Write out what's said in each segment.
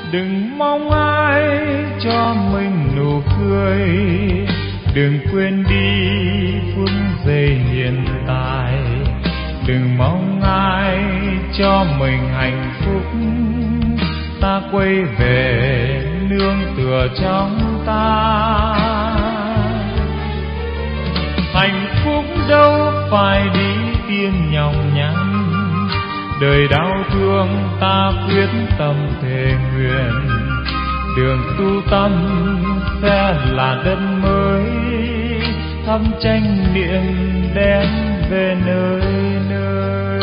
Đừng mong ai cho mình nụ cười, đừng quên đi phút giây hiện tại. Đừng mong ai cho mình hạnh phúc, ta quay về nương tựa trong ta. Hạnh phúc đâu phải đi tiên nhọc nhằn, đời đau thương ta quyết tâm thề nguyện. Đường tu tâm sẽ là đất mới, thăm tranh niệm đem về nơi nơi.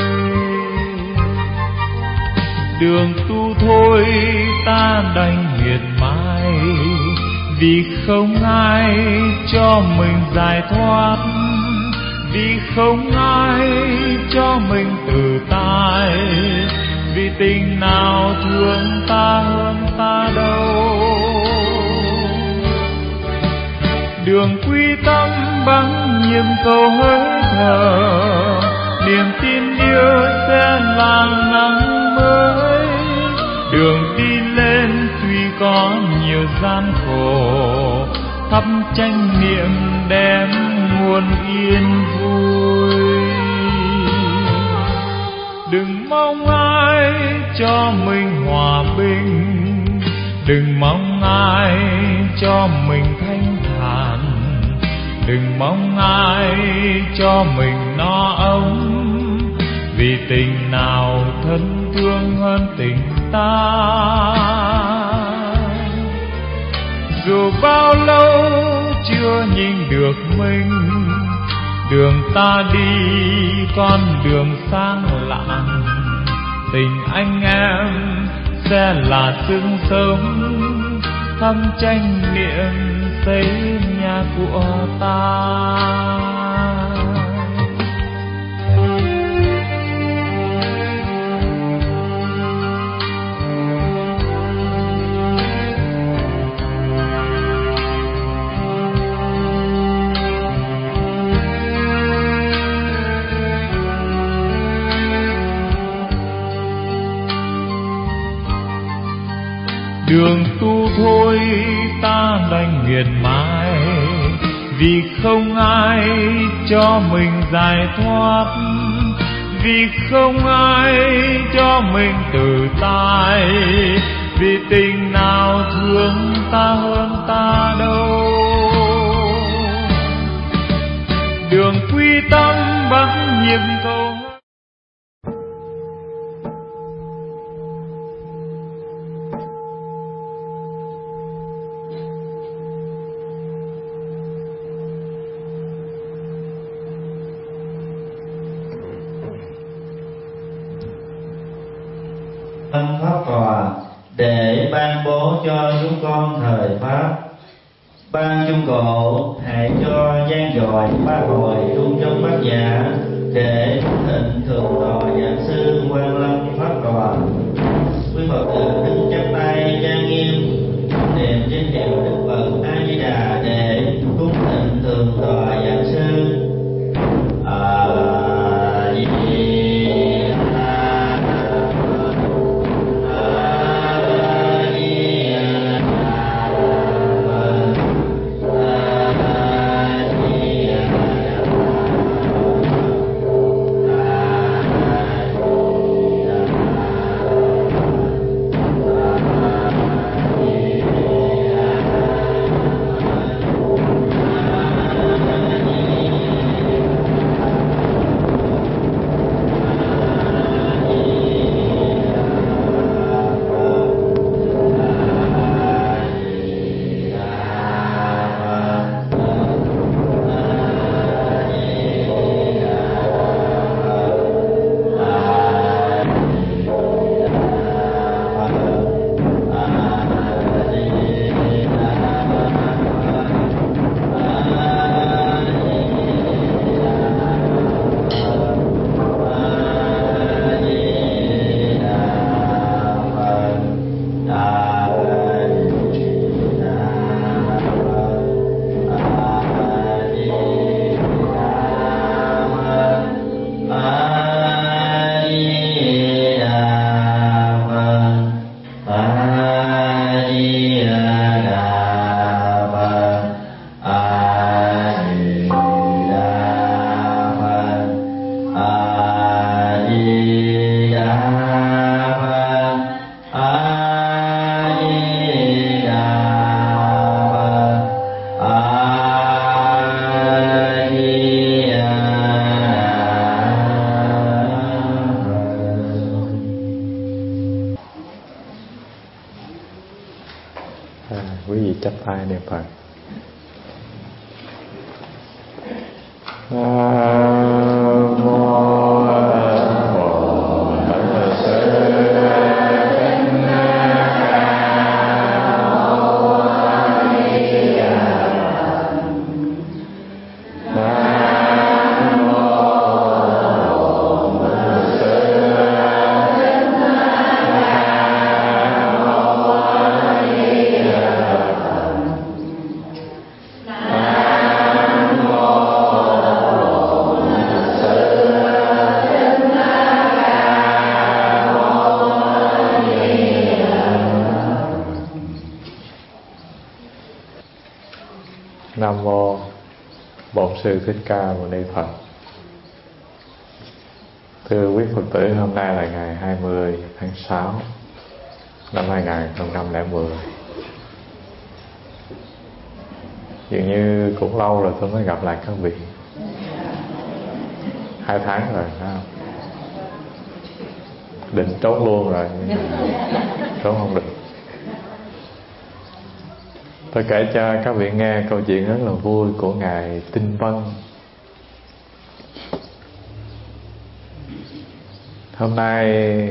Đường tu thôi ta đành miệt mài, vì không ai cho mình giải thoát, vì không ai cho mình tự tại. Vì tình nào thương ta hơn ta đâu. Đường quy tâm bằng nhiệm cầu hơi thở, niềm tin yêu sẽ là nắng mới. Đường đi lên tuy có nhiều gian khổ, thắp tranh niệm đem nguồn yên vui. Đừng mong ai cho mình hòa bình, đừng mong ai cho mình thanh thản. Đừng mong ai cho mình no ấm, vì tình nào thân thương hơn tình ta. Dù bao lâu chưa nhìn được mình, đường ta đi con đường sáng lạng. Tình anh em sẽ là sương sớm, thăm tranh niệm xây nhà của ta. Đường tu thôi ta đành miệt mài, vì không ai cho mình giải thoát, vì không ai cho mình tự tại. Vì tình nào thương ta hơn ta đâu. Đường quy tâm bằng nhiệm cầu. Pháp tòa để ban bố cho chúng con thời pháp. Ban chung cộ hãy cho gian dội ba hồi trung trong bát nhã, để thịnh thượng tọa giảng sư Quan Lâm pháp tòa. Quý Phật tử đứng chắp tay trang nghiêm niệm danh hiệu Đức Phật A Di Đà để cúng thịnh thượng tọa giảng sư. A Di chắp tay niệm Phật. Nam mô Bổn Sư Thích Ca Mâu Ni Phật. Thưa quý Phật tử, hôm nay là ngày 20 tháng 6 năm 2010. Dường như cũng lâu rồi tôi mới gặp lại các vị. 2 tháng rồi, phải không? Định trốn luôn rồi, trốn không được. Tôi kể cho các vị nghe câu chuyện rất là vui của Ngài Tinh Vân. Hôm nay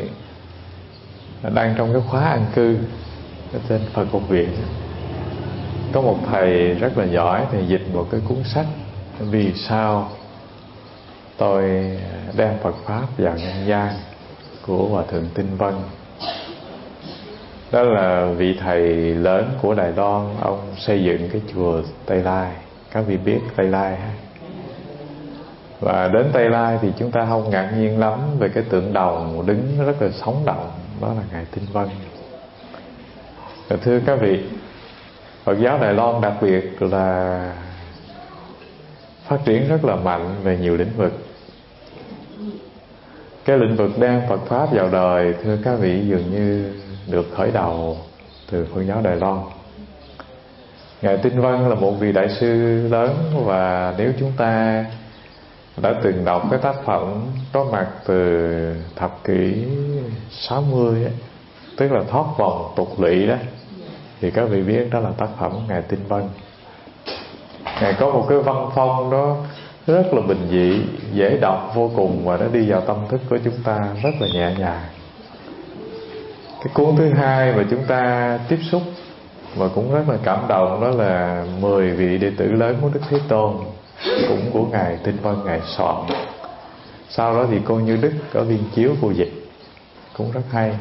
đang trong cái khóa an cư ở trên Phật Học Viện. Có một thầy rất là giỏi, thầy dịch một cái cuốn sách Vì sao tôi đem Phật Pháp vào nhân gian của Hòa Thượng Tinh Vân. Đó là vị thầy lớn của Đài Loan, ông xây dựng cái chùa Tây Lai. Các vị biết Tây Lai ha? Và đến Tây Lai thì chúng ta không ngạc nhiên lắm về cái tượng đồng đứng rất là sống động. Đó là Ngài Tinh Vân. Và thưa các vị, Phật giáo Đài Loan đặc biệt là phát triển rất là mạnh về nhiều lĩnh vực. Cái lĩnh vực đem Phật Pháp vào đời, thưa các vị, dường như được khởi đầu từ Phật giáo Đài Loan. Ngài Tinh Vân là một vị đại sư lớn, và nếu chúng ta đã từng đọc cái tác phẩm có mặt từ thập kỷ 60 ấy, tức là thoát vòng tục lỵ đó, thì các vị biết đó là tác phẩm Ngài Tinh Vân. Ngài có một cái văn phong đó rất là bình dị, dễ đọc vô cùng, và nó đi vào tâm thức của chúng ta rất là nhẹ nhàng. Cái cuốn thứ hai mà chúng ta tiếp xúc và cũng rất là cảm động, đó là 10 vị đệ tử lớn của Đức Thế Tôn, cũng của Ngài Tinh Vân Ngài soạn. Sau đó thì cô Như Đức có Liên Chiếu cô dịch, cũng rất hay.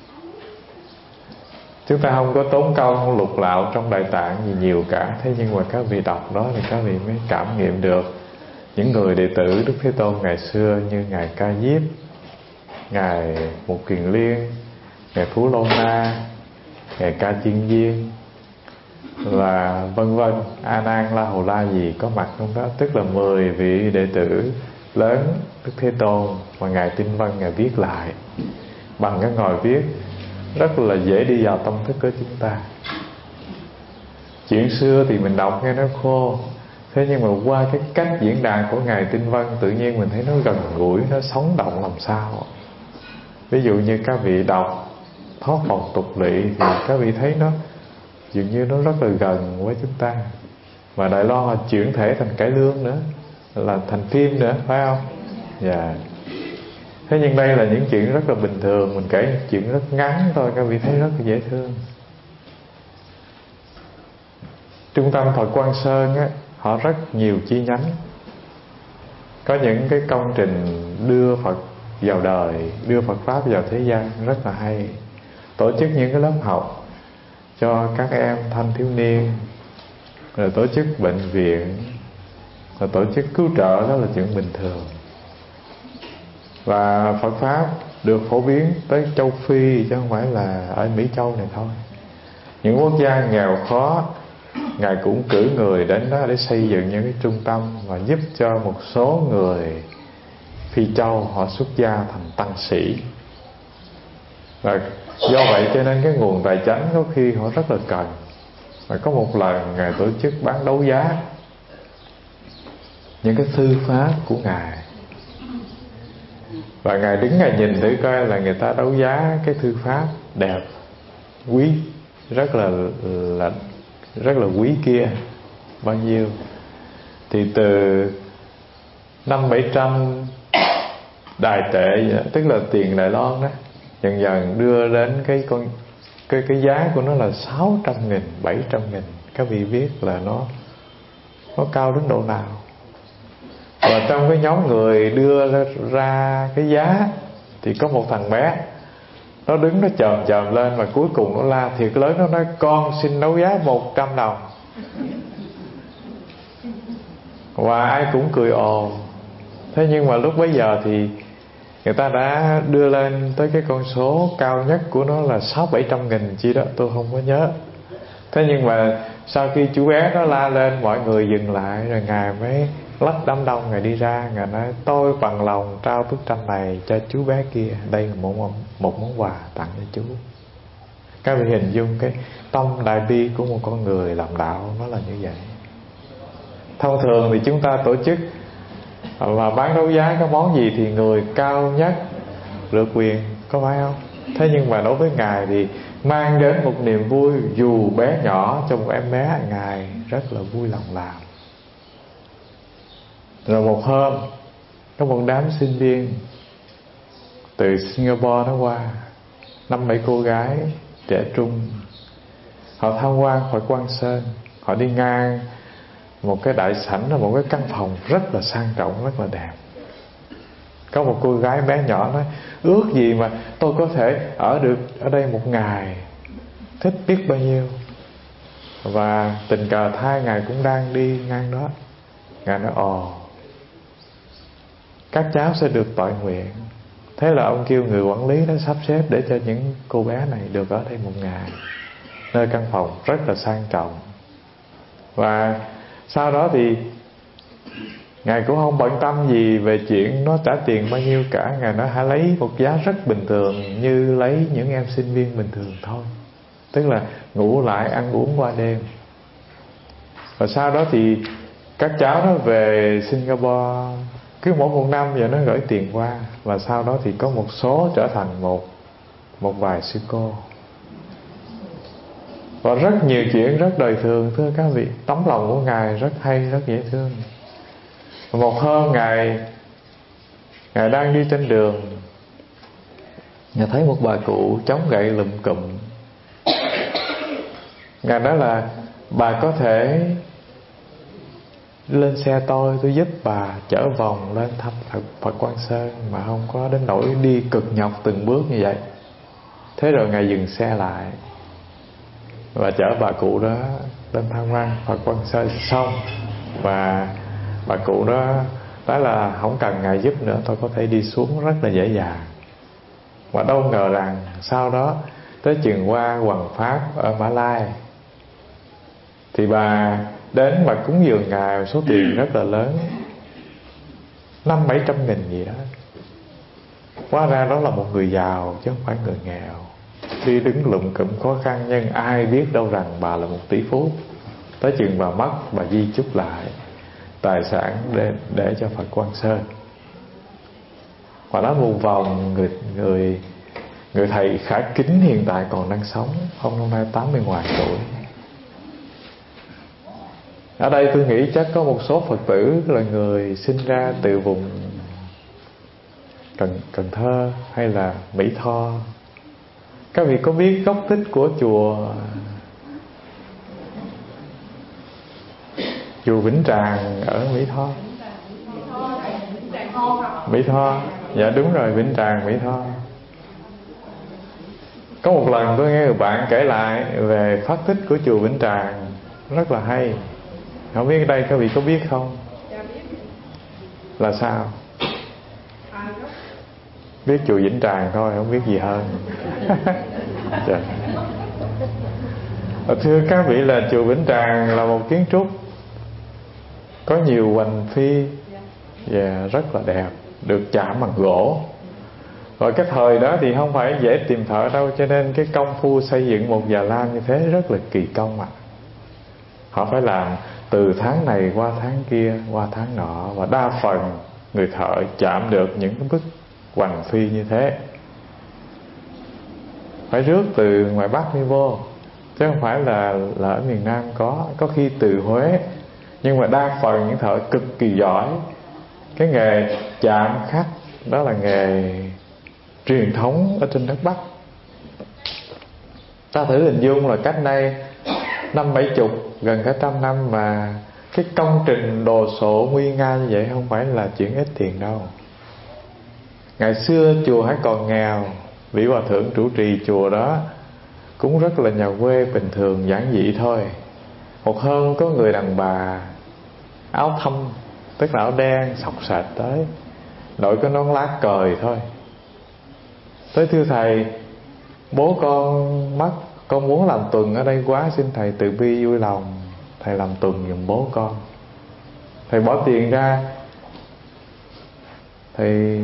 Chúng ta không có tốn công lục lạo trong Đại Tạng gì nhiều cả, thế nhưng mà các vị đọc đó thì các vị mới cảm nghiệm được những người đệ tử Đức Thế Tôn ngày xưa như Ngài Ca Diếp, Ngài Mục Kiền Liên, Ngài Phú Lô Na, Ngài Ca Chiên Viên, và vân vân, A Nan La Hầu La gì có mặt trong đó. Tức là 10 vị đệ tử lớn Đức Thế Tôn mà Ngài Tinh Vân Ngài viết lại bằng cái ngòi viết rất là dễ đi vào tâm thức của chúng ta. Chuyện xưa thì mình đọc nghe nó khô, thế nhưng mà qua cái cách diễn đạt của Ngài Tinh Vân, tự nhiên mình thấy nó gần gũi, nó sống động làm sao. Ví dụ như các vị đọc Thoát vòng tục lỵ thì các vị thấy nó dường như nó rất là gần với chúng ta. Và Đài Loan là chuyển thể thành cải lương nữa, là thành phim nữa, phải không? Dạ. Thế nhưng đây là những chuyện rất là bình thường, mình kể chuyện rất ngắn thôi, các vị thấy rất là dễ thương. Trung tâm Phật Quang Sơn á, họ rất nhiều chi nhánh, có những cái công trình đưa Phật vào đời, đưa Phật Pháp vào thế gian rất là hay. Tổ chức những cái lớp học cho các em thanh thiếu niên, rồi tổ chức bệnh viện, rồi tổ chức cứu trợ, đó là chuyện bình thường. Và Phật Pháp được phổ biến tới châu Phi, chứ không phải là ở Mỹ Châu này thôi. Những quốc gia nghèo khó, Ngài cũng cử người đến đó để xây dựng những cái trung tâm, và giúp cho một số người Phi Châu họ xuất gia thành tăng sĩ. Và do vậy cho nên cái nguồn tài chánh có khi họ rất là cần. Và có một lần Ngài tổ chức bán đấu giá những cái thư pháp của Ngài, và Ngài đứng Ngài nhìn thử coi là người ta đấu giá cái thư pháp đẹp, quý, rất là rất là quý kia bao nhiêu. Thì từ 500-700 đài tệ, tức là tiền Đài Loan đó, dần dần đưa đến cái giá của nó là 600.000, 700.000. Các vị biết là nó cao đến độ nào. Và trong cái nhóm người đưa ra cái giá thì có một thằng bé, nó đứng nó chồm lên, và cuối cùng nó la thiệt lớn, nó nói con xin đấu giá 100 đồng. Và ai cũng cười ồ. Thế nhưng mà lúc bấy giờ thì người ta đã đưa lên tới cái con số cao nhất của nó là 600-700 nghìn chi đó, tôi không có nhớ. Thế nhưng mà sau khi chú bé nó la lên, mọi người dừng lại, rồi Ngài mới lách đám đông Ngài đi ra. Ngài nói tôi bằng lòng trao bức tranh này cho chú bé kia, đây là một món quà tặng cho chú. Các vị hình dung cái tâm đại bi của một con người làm đạo nó là như vậy. Thông thường thì chúng ta tổ chức và bán đấu giá cái món gì thì người cao nhất được quyền, có phải không? Thế nhưng mà đối với Ngài thì mang đến một niềm vui dù bé nhỏ cho một em bé, Ngài rất là vui lòng làm. Rồi một hôm có một đám sinh viên từ Singapore nó qua, 5-7 cô gái trẻ trung. Họ tham quan Phật Quang Sơn. Họ đi ngang một cái đại sảnh, là một cái căn phòng rất là sang trọng, rất là đẹp. Có một cô gái bé nhỏ nói ước gì mà tôi có thể ở được ở đây một ngày, thích biết bao nhiêu. Và tình cờ thay Ngài cũng đang đi ngang đó. Ngài nói các cháu sẽ được tọa nguyện. Thế là ông kêu người quản lý nó sắp xếp để cho những cô bé này được ở đây một ngày, nơi căn phòng rất là sang trọng. Và sau đó thì Ngài cũng không bận tâm gì về chuyện nó trả tiền bao nhiêu cả. Ngài nói hãy lấy một giá rất bình thường, như lấy những em sinh viên bình thường thôi, tức là ngủ lại ăn uống qua đêm. Và sau đó thì các cháu nó về Singapore, cứ mỗi một năm giờ nó gửi tiền qua. Và sau đó thì có một số trở thành một vài sư cô. Và rất nhiều chuyện rất đời thường, thưa các vị. Tấm lòng của Ngài rất hay, rất dễ thương. Một hôm Ngài đang đi trên đường, Ngài thấy một bà cụ chống gậy lùm cụm. Ngài nói là bà có thể lên xe tôi giúp bà chở vòng lên thăm Phật Quang Sơn, mà không có đến nỗi đi cực nhọc từng bước như vậy. Thế rồi Ngài dừng xe lại và chở bà cụ đó lên tham quan Phật Quang Sơn xong. Và bà cụ đó nói là không cần Ngài giúp nữa, tôi có thể đi xuống rất là dễ dàng. Và đâu ngờ rằng sau đó tới chừng qua Hoằng Pháp ở Mã Lai thì bà đến và cúng dường Ngài số tiền rất là lớn, 500-700 nghìn gì đó. Hóa ra đó là một người giàu chứ không phải người nghèo, đi đứng lụm cụm khó khăn, nhưng ai biết đâu rằng bà là một tỷ phú. Tới chừng bà mất, bà di chúc lại tài sản để cho Phật Quang Sơn. Và đó một vòng người thầy khả kính hiện tại còn đang sống. Ông năm nay 80 ngoài tuổi. Ở đây tôi nghĩ chắc có một số Phật tử là người sinh ra từ vùng Cần Thơ hay là Mỹ Tho. Các vị có biết gốc tích của chùa Vĩnh Tràng ở Mỹ Tho? Mỹ Tho, dạ đúng rồi, Vĩnh Tràng, Mỹ Tho. Có một lần tôi nghe người bạn kể lại về phát tích của chùa Vĩnh Tràng, rất là hay. Không biết ở đây các vị có biết không? Là sao? Biết chùa Vĩnh Tràng thôi, không biết gì hơn. Thưa các vị, là chùa Vĩnh Tràng là một kiến trúc có nhiều hoành phi và rất là đẹp, được chạm bằng gỗ. Rồi cái thời đó thì không phải dễ tìm thợ đâu, cho nên cái công phu xây dựng một già lam như thế rất là kỳ công ạ. Họ phải làm từ tháng này qua tháng kia, qua tháng nọ, và đa phần người thợ chạm được những cái bức hoành phi như thế phải rước từ ngoài Bắc đi vô. chứ không phải là ở miền Nam có khi từ Huế, nhưng mà đa phần những thợ cực kỳ giỏi. Cái nghề chạm khắc đó là nghề truyền thống ở trên đất Bắc. Ta thử hình dung là cách đây 50-70, gần cả 100 năm mà cái công trình đồ sộ nguy nga như vậy không phải là chuyện ít tiền đâu. Ngày xưa chùa hãy còn nghèo, vị hòa thượng trụ trì chùa đó cũng rất là nhà quê bình thường giản dị thôi. Một hôm có người đàn bà áo thâm, tức là áo đen xộc xệch tới, đội cái nón lá cời thôi, tới thưa thầy, bố con mất, con muốn làm tuần ở đây quá, xin thầy từ bi vui lòng thầy làm tuần giùm bố con. Thầy bỏ tiền ra, thầy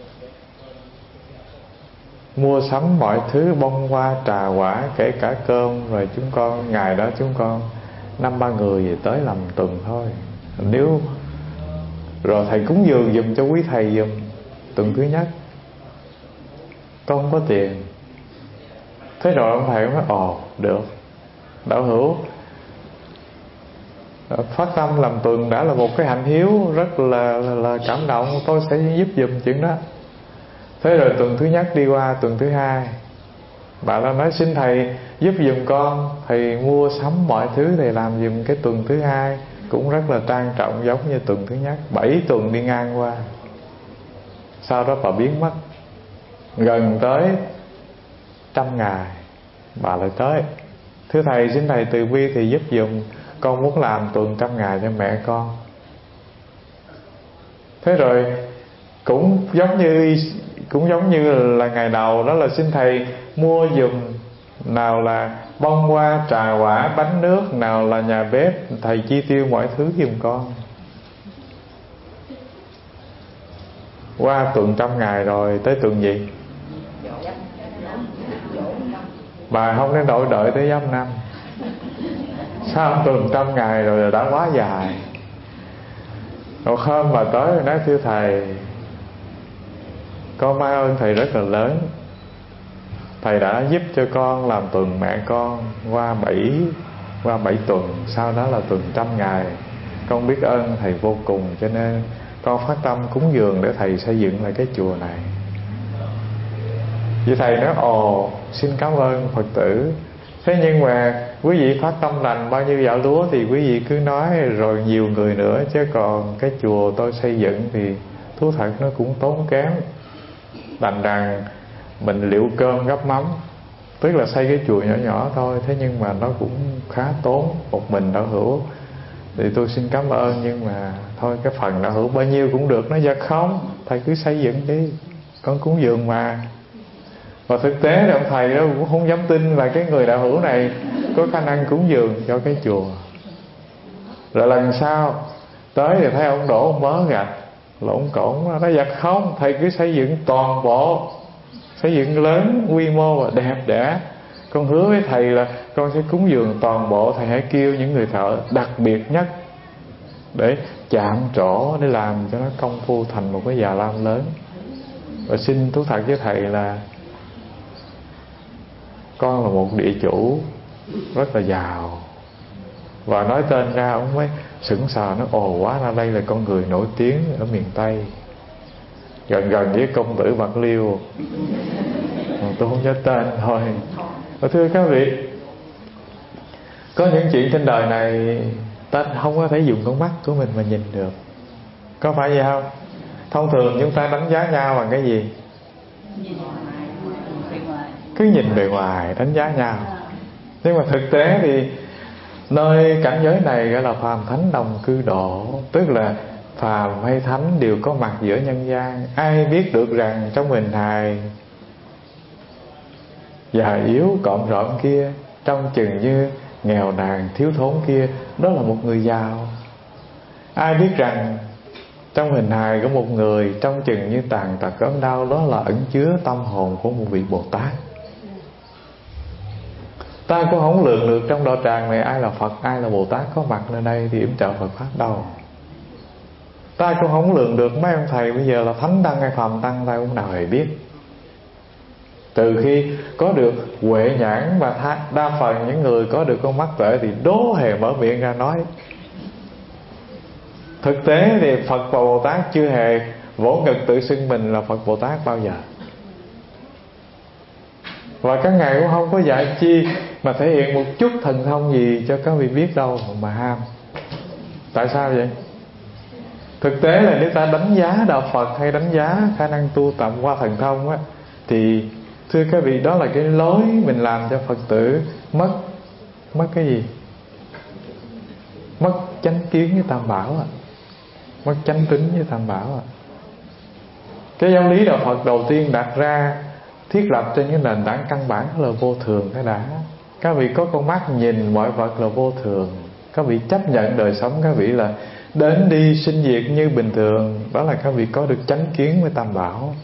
mua sắm mọi thứ, bông hoa, trà quả, kể cả cơm. Rồi chúng con, ngày đó chúng con 5-3 người về tới làm tuần thôi. Nếu rồi thầy cúng dường giùm cho quý thầy giùm tuần thứ nhất. Con không có tiền. Thế rồi ông thầy nói ồ được, đạo hữu phát tâm làm tuần đã là một cái hạnh hiếu rất là cảm động, tôi sẽ giúp giùm chuyện đó. Thế rồi tuần thứ nhất đi qua, tuần thứ hai bà đã nói xin thầy giúp giùm con, thầy mua sắm mọi thứ, thầy làm giùm cái tuần thứ hai cũng rất là trang trọng giống như tuần thứ nhất. 7 tuần đi ngang qua, sau đó bà biến mất. Gần tới 100 ngày bà lại tới, thưa thầy xin thầy từ bi thì giúp giùm, con muốn làm tuần 100 ngày cho mẹ con. Thế rồi cũng giống như là ngày đầu đó là xin thầy mua giùm, nào là bông hoa, trà quả, bánh nước, nào là nhà bếp, thầy chi tiêu mọi thứ giùm con. Qua tuần 100 ngày rồi, tới tuần gì? Bà không đến đổi đợi tới giáp năm. Sao tuần 100 ngày rồi là đã quá dài. Một hôm bà tới nói thưa thầy, con mang ơn thầy rất là lớn. Thầy đã giúp cho con làm tuần mẹ con qua 7 tuần, sau đó là tuần 100 ngày. Con biết ơn thầy vô cùng, cho nên con phát tâm cúng dường để thầy xây dựng lại cái chùa này. Vì thầy nói ồ, xin cảm ơn Phật tử. Thế nhưng mà quý vị phát tâm lành bao nhiêu gạo lúa thì quý vị cứ nói rồi nhiều người nữa, chứ còn cái chùa tôi xây dựng thì thú thật nó cũng tốn kém. Đành rằng mình liệu cơm gắp mắm, tức là xây cái chùa nhỏ nhỏ thôi, thế nhưng mà nó cũng khá tốn. Một mình đạo hữu thì tôi xin cảm ơn, nhưng mà thôi cái phần đạo hữu bao nhiêu cũng được. Nó dạ không, thầy cứ xây dựng đi, con cúng dường mà. Và thực tế thì ông thầy đó cũng không dám tin là cái người đạo hữu này có khả năng cúng dường cho cái chùa. Rồi lần sau tới thì thấy ông đổ mớ gạch lộn cộn, nó dạ không, thầy cứ xây dựng toàn bộ, xây dựng lớn, quy mô và đẹp đẽ. Con hứa với thầy là con sẽ cúng dường toàn bộ. Thầy hãy kêu những người thợ đặc biệt nhất để chạm trổ, để làm cho nó công phu thành một cái già lam lớn. Và xin thú thật với thầy là con là một địa chủ rất là giàu. Và nói tên ra ông mới sững sờ, nó ồ quá ra đây là con người nổi tiếng ở miền Tây, gần với công tử Bạc Liêu. Tôi không nhớ tên thôi. Và thưa các vị, có những chuyện trên đời này ta không có thể dùng con mắt của mình mà nhìn được, có phải vậy không? Thông thường chúng ta đánh giá nhau bằng cái gì? Cứ nhìn bề ngoài đánh giá nhau. Nhưng mà thực tế thì nơi cảnh giới này gọi là phàm thánh đồng cư độ, tức là phàm hay thánh đều có mặt giữa nhân gian. Ai biết được rằng trong hình hài già yếu cộm rộm kia, trong chừng như nghèo nàn thiếu thốn kia, đó là một người giàu. Ai biết rằng trong hình hài của một người trong chừng như tàn tật ốm đau, đó là ẩn chứa tâm hồn của một vị Bồ Tát. Ta cũng không lường được trong đạo tràng này ai là Phật, ai là Bồ Tát có mặt nơi đây thì yểm trợ Phật Pháp đâu. Ta cũng không lường được mấy ông thầy bây giờ là thánh tăng hay phàm tăng, ta cũng nào hề biết. Từ khi có được huệ nhãn, mà đa phần những người có được con mắt tuệ thì đố hề mở miệng ra nói. Thực tế thì Phật và Bồ Tát chưa hề vỗ ngực tự xưng mình là Phật Bồ Tát bao giờ. Và các ngài cũng không có dạy chi mà thể hiện một chút thần thông gì cho các vị biết đâu mà ham. Tại sao vậy? Thực tế là nếu ta đánh giá đạo Phật hay đánh giá khả năng tu tập qua thần thông á, thì thưa các vị, đó là cái lối mình làm cho Phật tử mất cái gì? Mất chánh kiến với Tam Bảo à. Mất chánh tín với Tam Bảo à. Cái giáo lý đạo Phật đầu tiên đặt ra, thiết lập trên cái nền tảng căn bản là vô thường cái đã. Các vị có con mắt nhìn mọi vật là vô thường. Các vị chấp nhận đời sống các vị là đến đi sinh diệt như bình thường. Đó là các vị có được chánh kiến với Tam Bảo.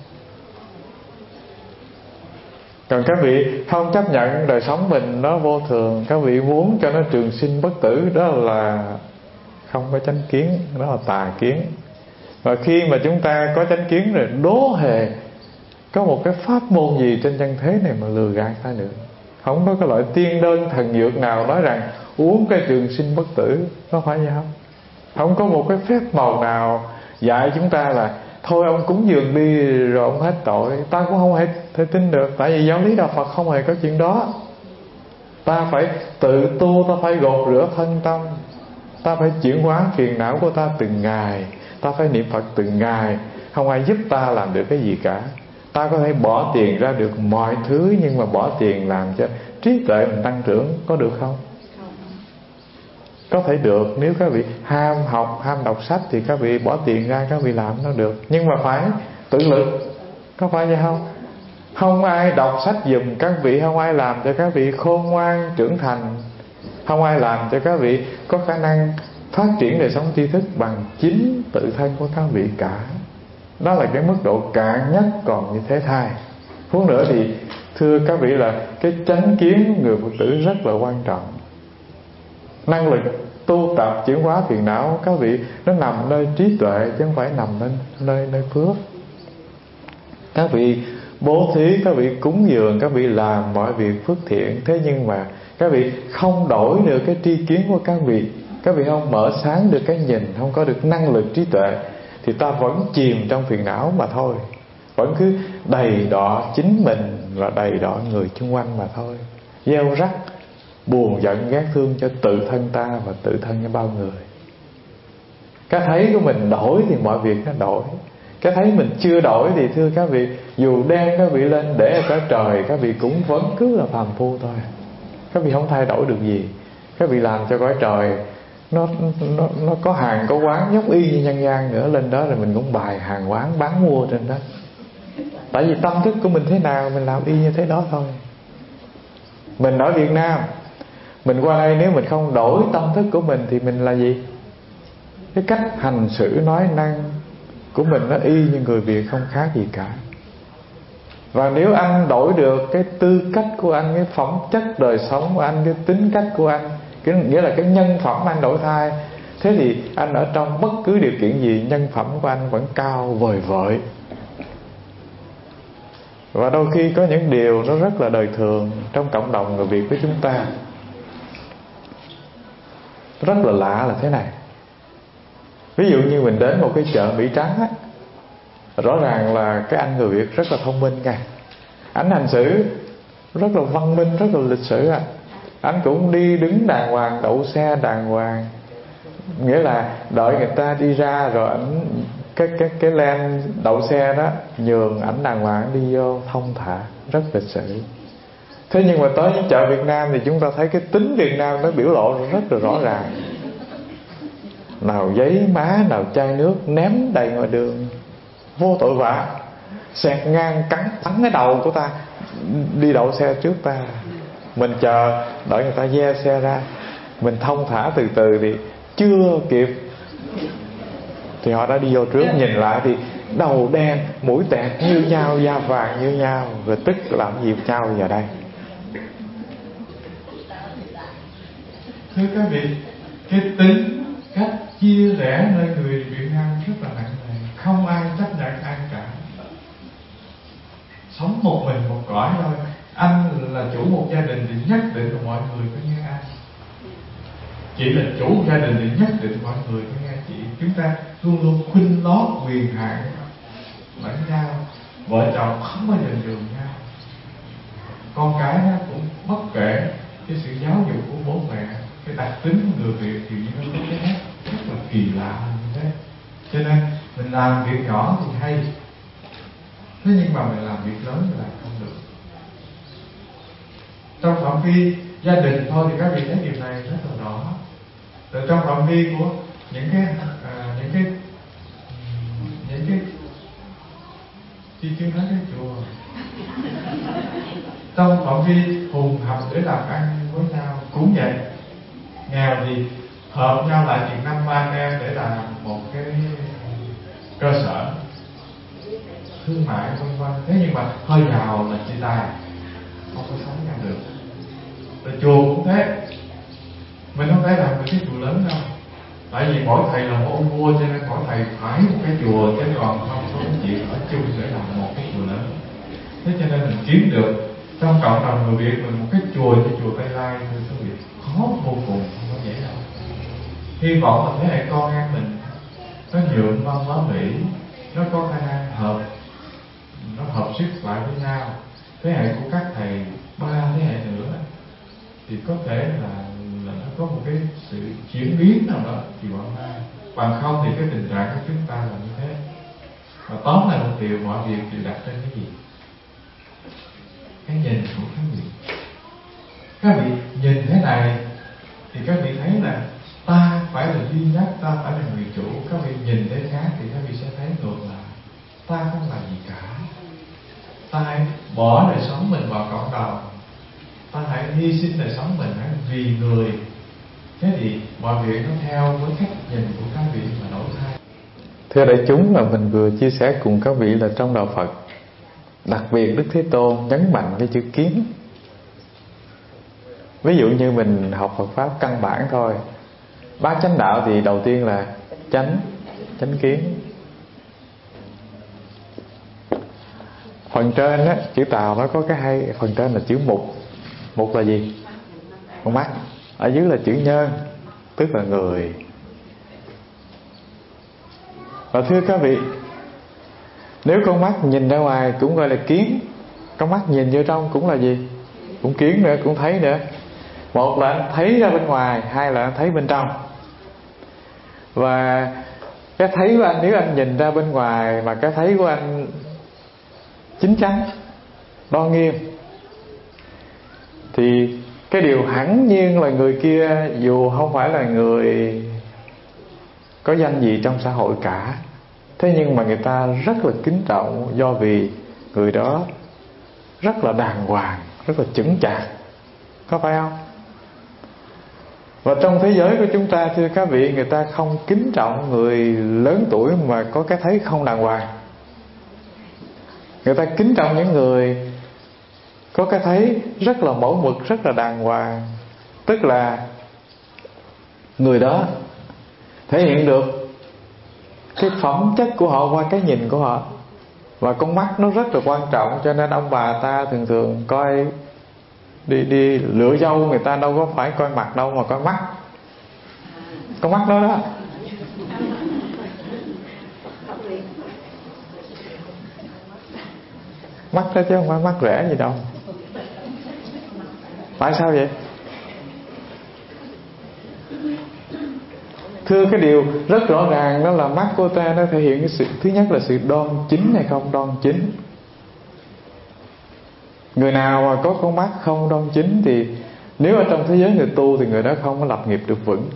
Còn các vị không chấp nhận đời sống mình nó vô thường, các vị muốn cho nó trường sinh bất tử, đó là không có chánh kiến, đó là tà kiến. Và khi mà chúng ta có chánh kiến rồi, đố hề có một cái pháp môn gì trên chân thế này mà lừa gạt ta được. Không có cái loại tiên đơn thần dược nào nói rằng uống cái trường sinh bất tử, có phải vậy không? Không có một cái phép màu nào dạy chúng ta là thôi ông cúng dường đi rồi ông hết tội. Ta cũng không thể tin được. Tại vì giáo lý đạo Phật không hề có chuyện đó. Ta phải tự tu, ta phải gột rửa thân tâm, ta phải chuyển hóa phiền não của ta từng ngày, ta phải niệm Phật từng ngày. Không ai giúp ta làm được cái gì cả. Ta có thể bỏ tiền ra được mọi thứ, nhưng mà bỏ tiền làm cho trí tuệ mình tăng trưởng có được không? Có thể được. Nếu các vị ham học, ham đọc sách thì các vị bỏ tiền ra, các vị làm nó được. Nhưng mà phải tự lực. Có phải vậy không? Không ai đọc sách giùm các vị, không ai làm cho các vị khôn ngoan trưởng thành, không ai làm cho các vị có khả năng phát triển đời sống tri thức bằng chính tự thân của các vị cả. Đó là cái mức độ cạn nhất còn như thế thai. Huống nữa thì thưa các vị là cái chánh kiến của người Phật tử rất là quan trọng. Năng lực tu tập chuyển hóa phiền não các vị nó nằm nơi trí tuệ chứ không phải nằm nơi phước. Các vị bố thí, các vị cúng dường, các vị làm mọi việc phước thiện, thế nhưng mà các vị không đổi được cái tri kiến của các vị, các vị không mở sáng được cái nhìn, không có được năng lực trí tuệ, thì ta vẫn chìm trong phiền não mà thôi. Vẫn cứ đầy đọa chính mình và đầy đọa người xung quanh mà thôi. Gieo rắc buồn giận ghét thương cho tự thân ta và tự thân cho bao người. Cái thấy của mình đổi thì mọi việc nó đổi. Cái thấy mình chưa đổi thì thưa các vị, dù đem các vị lên để ở cõi trời, các vị cũng vẫn cứ là phàm phu thôi. Các vị không thay đổi được gì. Các vị làm cho cõi trời nó có hàng có quán giống y như nhân gian nữa, lên đó rồi mình cũng bày hàng quán bán mua trên đó. Tại vì tâm thức của mình thế nào mình làm y như thế đó thôi. Mình ở Việt Nam, mình qua đây nếu mình không đổi tâm thức của mình thì mình là gì? Cái cách hành xử nói năng của mình nó y như người Việt, không khác gì cả. Và nếu anh đổi được cái tư cách của anh, cái phẩm chất đời sống của anh, cái tính cách của anh, nghĩa là cái nhân phẩm anh đổi thay, thế thì anh ở trong bất cứ điều kiện gì, nhân phẩm của anh vẫn cao vời vợi. Và đôi khi có những điều nó rất là đời thường trong cộng đồng người Việt của chúng ta. Rất là lạ là thế này. Ví dụ như mình đến một cái chợ Mỹ Trắng á, rõ ràng là cái anh người Việt rất là thông minh nha. Anh hành xử rất là văn minh, rất là lịch sự à. Anh cũng đi đứng đàng hoàng, đậu xe đàng hoàng. Nghĩa là đợi người ta đi ra rồi ảnh cái len đậu xe đó nhường ảnh đàng hoàng, đi vô thông thả, rất lịch sự. Thế nhưng mà tới những chợ Việt Nam thì chúng ta thấy cái tính Việt Nam nó biểu lộ rất là rõ ràng. Nào giấy má, nào chai nước ném đầy ngoài đường, vô tội vạ, xẹt ngang cắn cái đầu của ta, đi đậu xe trước ta. Mình chờ đợi người ta ve xe ra, mình thông thả từ từ thì chưa kịp thì họ đã đi vô trước. Nhìn lại thì đầu đen, mũi tẹt như nhau, da vàng như nhau, rồi tức làm gì nhau giờ đây. Thưa các vị, cái tính cách chia rẽ nơi người Việt Nam rất là nặng nề, không ai chấp nhận ai cả. sống một mình một cõi thôi. Anh là chủ một gia đình thì nhất định là mọi người phải nghe anh. Chị là chủ gia đình thì nhất định mọi người phải nghe chị. Chúng ta luôn luôn khuynh lót quyền hạn lẫn nhau. Vợ chồng không bao giờ nhường nhau. Con cái nó cũng bất kể cái sự giáo dục của bố mẹ, cái đặc tính của người Việt thì nó có cái nét rất là kỳ lạ như thế. Cho nên mình làm việc nhỏ thì hay, thế nhưng mà mình làm việc lớn thì làm không được. Trong phạm vi gia đình thôi thì các vị thấy điều này rất là rõ. Rồi trong phạm vi của những cái chưa nói cái chùa, trong phạm vi hùng hập để làm ăn với nhau cũng vậy. Nghèo thì hợp nhau lại chừng 5 anh em để làm một cái cơ sở thương mại vân vân. Thế nhưng mà hơi giàu là chia tay, không có sống nhau được. Rồi chùa cũng thế, mình không thể làm được cái chùa lớn đâu, tại vì mỗi thầy là một ông vua, cho nên mỗi thầy phải một cái chùa, chứ còn không có chuyện ở chung để làm một cái chùa lớn. Thế cho nên mình kiếm được trong cộng đồng người Việt mình một cái chùa như chùa Tây Lai như quý vị khó vô cùng, không có dễ đâu. Hy vọng là thế hệ con em mình nó nhượng văn hóa Mỹ, nó có khả năng hợp sức lại với nhau. Thế hệ của các thầy 3 thế hệ nữa thì có thể là nó có một cái sự chuyển biến nào đó thì bọn ta. Bằng không thì cái tình trạng của chúng ta là như thế. Và tóm lại một điều, mọi việc đều đặt trên cái gì? Cái nhìn của các vị. Các vị nhìn thế này thì các vị thấy là ta phải là duy nhất, ta phải là người chủ. Các vị nhìn thế khác thì các vị sẽ thấy ngược lại, ta không là gì cả. Ta hãy bỏ đời sống mình vào cộng đồng, ta hãy hy sinh đời sống mình hãy vì người. Thế thì mọi việc nó theo với cách nhìn của các vị mà đổi thay. Thưa đại chúng, là mình vừa chia sẻ cùng các vị là trong đạo Phật, đặc biệt Đức Thế Tôn nhấn mạnh cái chữ kiến. Ví dụ như mình học Phật Pháp căn bản thôi, bát chánh đạo thì đầu tiên là chánh kiến. Phần trên á, chữ Tàu nó có cái hay, phần trên là chữ mục. Mục là gì? Con mắt. Ở dưới là chữ nhân, tức là người. Và thưa các vị, nếu con mắt nhìn ra ngoài cũng gọi là kiến, con mắt nhìn vô trong cũng là gì? Cũng kiến nữa, cũng thấy nữa. Một là anh thấy ra bên ngoài, hai là anh thấy bên trong. Và cái thấy của anh, nếu anh nhìn ra bên ngoài mà cái thấy của anh chín chắn, đoan nghiêm, thì cái điều hẳn nhiên là người kia dù không phải là người có danh gì trong xã hội cả, thế nhưng mà người ta rất là kính trọng, do vì người đó rất là đàng hoàng, rất là chững chạc, có phải không? Và trong thế giới của chúng ta, thưa các vị, người ta không kính trọng người lớn tuổi mà có cái thấy không đàng hoàng. Người ta kính trọng những người có cái thấy rất là mẫu mực, rất là đàng hoàng. Tức là người đó thể hiện được cái phẩm chất của họ qua cái nhìn của họ. Và con mắt nó rất là quan trọng, cho nên ông bà ta thường coi đi lựa dâu, người ta đâu có phải coi mặt đâu mà coi mắt. Con mắt đó đó. Mắt đó chứ không phải mắt rẻ gì đâu. Tại sao vậy? Thưa, cái điều rất rõ ràng đó là mắt của ta nó thể hiện cái sự, thứ nhất là sự đoan chính hay không đoan chính. Người nào mà có con mắt không đoan chính thì nếu ở trong thế giới người tu thì người đó không có lập nghiệp được vững.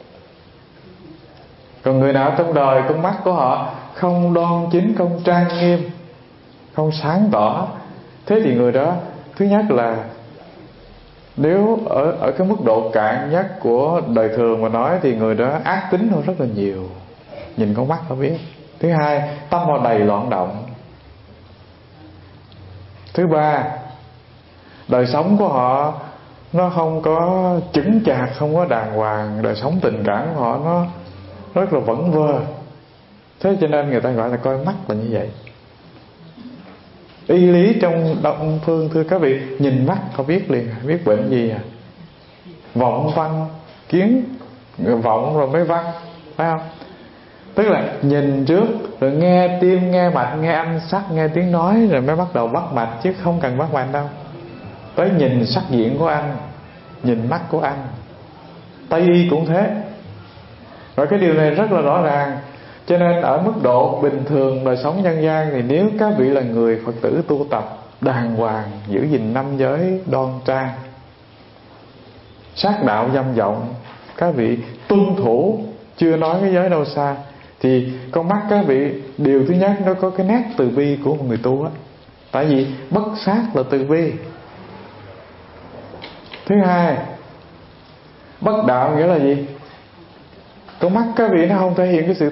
Còn người nào trong đời con mắt của họ không đoan chính, không trang nghiêm, không sáng tỏ, thế thì người đó thứ nhất là, nếu ở cái mức độ cạn nhất của đời thường mà nói thì người đó ác tính hơn rất là nhiều. Nhìn con mắt họ biết. Thứ hai, tâm họ đầy loạn động. Thứ ba, đời sống của họ nó không có chững chạc, không có đàng hoàng. Đời sống tình cảm của họ nó rất là vẩn vơ. Thế cho nên người ta gọi là coi mắt là như vậy. Y lý trong Đông phương thưa các vị, nhìn mắt họ biết liền, biết bệnh gì à. Vọng văn kiến, vọng rồi mới văn, phải không? Tức là nhìn trước, rồi nghe tim, nghe mạch, nghe âm sắc, nghe tiếng nói, rồi mới bắt đầu bắt mạch, chứ không cần bắt mạch đâu. Tới nhìn sắc diện của anh, nhìn mắt của anh. Tây y cũng thế. Và cái điều này rất là rõ ràng. Cho nên ở mức độ bình thường đời sống nhân gian thì nếu các vị là người Phật tử tu tập đàng hoàng, giữ gìn 5 giới đoan trang, sát đạo dâm vọng, các vị tuân thủ, chưa nói cái giới đâu xa, thì con mắt các vị điều thứ nhất nó có cái nét từ bi của một người tu á. Tại vì bất sát là từ bi. Thứ hai, bất đạo nghĩa là gì? Con mắt các vị nó không thể hiện cái sự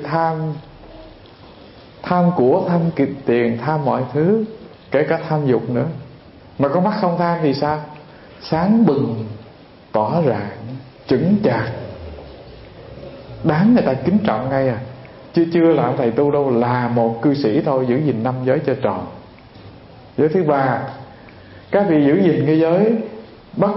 tham của, tham tiền, tham mọi thứ, kể cả tham dục nữa. Mà con mắt không tham thì sao? Sáng bừng, tỏ rạng, chững chạc, đáng người ta kính trọng ngay à. Chưa là thầy tu đâu, là một cư sĩ thôi, giữ gìn 5 giới cho tròn. Giới thứ ba, các vị giữ gìn cái giới bất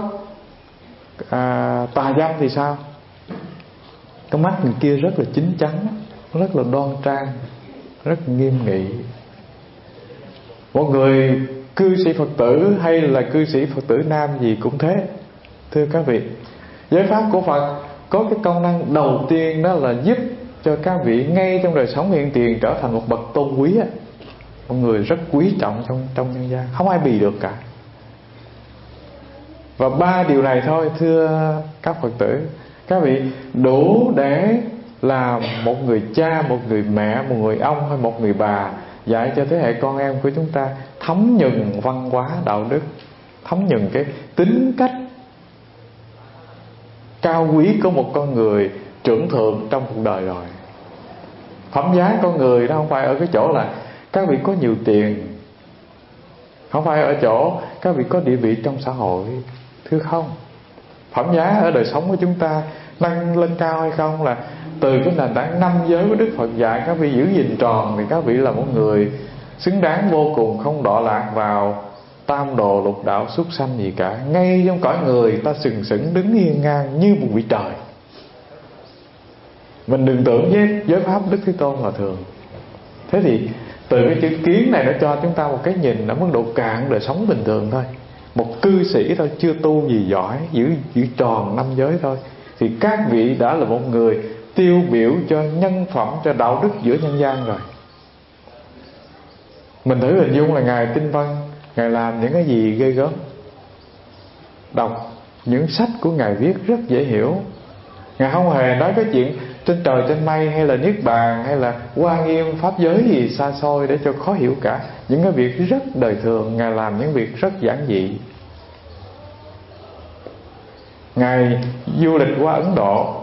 tà dâm thì sao? Cái mắt người kia rất là chín chắn, rất là đoan trang, rất nghiêm nghị. Một người cư sĩ Phật tử hay là cư sĩ Phật tử nam gì cũng thế. Thưa các vị, giới pháp của Phật có cái công năng đầu tiên, đó là giúp cho các vị ngay trong đời sống hiện tiền trở thành một bậc tôn quý á, một người rất quý trọng trong nhân gian, không ai bì được cả. Và 3 điều này thôi, thưa các Phật tử, các vị đủ để là một người cha, một người mẹ, một người ông hay một người bà dạy cho thế hệ con em của chúng ta thấm nhuần văn hóa đạo đức, thấm nhuần cái tính cách cao quý của một con người trưởng thượng trong cuộc đời rồi. Phẩm giá con người đó không phải ở cái chỗ là các vị có nhiều tiền, không phải ở chỗ các vị có địa vị trong xã hội, thưa không. Phẩm giá ở đời sống của chúng ta nâng lên cao hay không là từ cái nền tảng 5 giới của Đức Phật dạy các vị giữ gìn tròn, thì các vị là một người xứng đáng vô cùng, không đọa lạc vào tam đồ lục đạo súc sanh gì cả. Ngay trong cõi người ta sừng sững đứng hiên ngang như một vị trời. Mình đừng tưởng với giới pháp Đức Thế Tôn là thường. Thế thì từ cái chữ kiến này nó cho chúng ta một cái nhìn ở mức độ cạn đời sống bình thường thôi. Một cư sĩ thôi, chưa tu gì giỏi, giữ tròn 5 giới thôi, thì các vị đã là một người tiêu biểu cho nhân phẩm, cho đạo đức giữa nhân gian rồi. Mình thử hình dung là Ngài Tinh Vân, Ngài làm những cái gì ghê gớm. Đọc những sách của Ngài viết rất dễ hiểu. Ngài không hề nói cái chuyện trên trời trên mây hay là niết bàn hay là Hoa Nghiêm pháp giới gì xa xôi để cho khó hiểu cả. Những cái việc rất đời thường, Ngài làm những việc rất giản dị. Ngài du lịch qua Ấn Độ,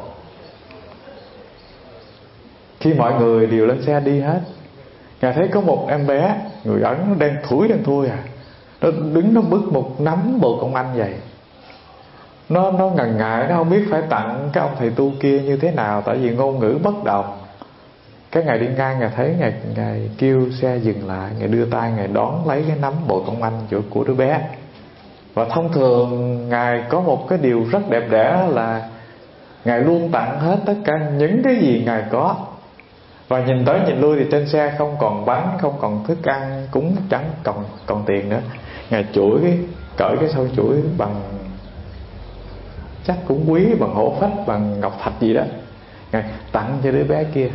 khi mọi người đều lên xe đi hết, Ngài thấy có một em bé người Ấn nó đang thủi đang thui à, nó đứng nó bứt một nắm Bồ Công Anh vậy. Nó ngần ngại, nó không biết phải tặng cái ông thầy tu kia như thế nào, tại vì ngôn ngữ bất đồng. Cái Ngài đi ngang, Ngài thấy Ngài kêu xe dừng lại, Ngài đưa tay Ngài đón lấy cái nắm Bồ Công Anh của đứa bé. Và thông thường Ngài có một cái điều rất đẹp đẽ là Ngài luôn tặng hết tất cả những cái gì Ngài có. Và nhìn tới nhìn lui thì trên xe không còn bánh, không còn thức ăn, cũng chẳng còn tiền nữa. Ngài cởi cái sâu chuỗi bằng, chắc cũng quý, bằng hổ phách, bằng ngọc thạch gì đó, Ngài tặng cho đứa bé kia.